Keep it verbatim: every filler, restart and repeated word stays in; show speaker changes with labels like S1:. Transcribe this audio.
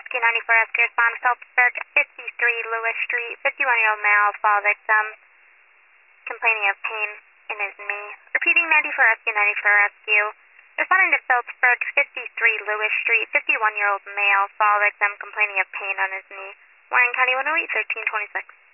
S1: Rescue ninety-four Rescue respond to Phillipsburg, fifty-three Lewis Street, fifty-one-year-old male fall victim, complaining of pain in his knee. Repeating ninety-four Rescue ninety-four Rescue. Responding to Phillipsburg, fifty-three Lewis Street, fifty-one-year-old male fall victim, complaining of pain on his knee. Warren County one oh eight, thirteen twenty-six.